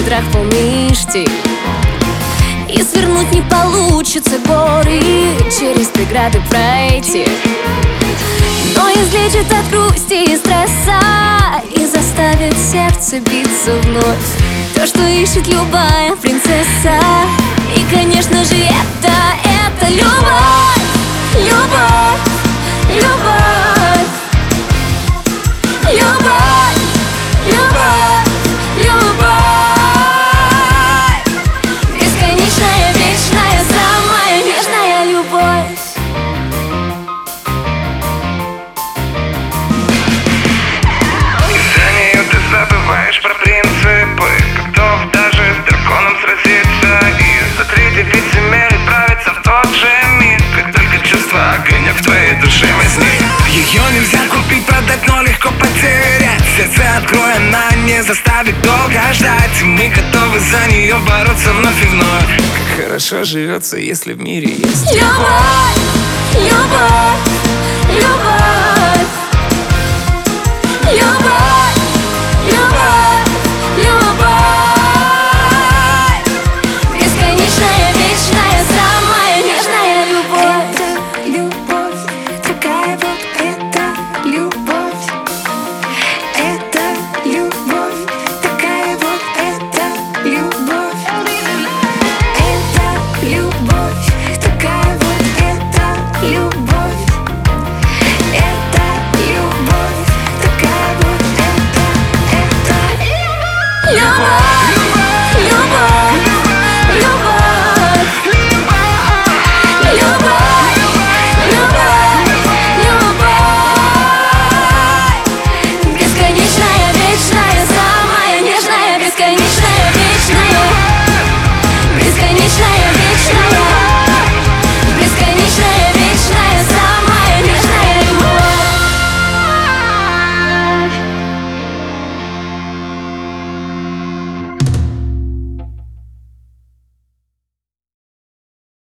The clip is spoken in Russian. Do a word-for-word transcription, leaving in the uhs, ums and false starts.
ветрах полный штиль. И свернуть не получится горы, через преграды пройти. Но излечит от грусти и стресса и заставит сердце биться вновь. То, что ищет любая принцесса. И, конечно же, это, это любовь. Любовь, любовь, любовь, любовь, любовь. Бесконечная, вечная, самая нежная любовь. Из-за нее ты забываешь про принципы, готов даже с драконом сразиться и за третий вице-мир отправиться в тот же мир. Как только чувство огонек в твоей душе возник. Ее нельзя купить, продать, но легко потерять. Сердце открой, она не заставит долго ждать. И мы готовы за нее бороться вновь и вновь. Как хорошо живется, если в мире есть любовь. Любовь, любовь, любовь, любовь.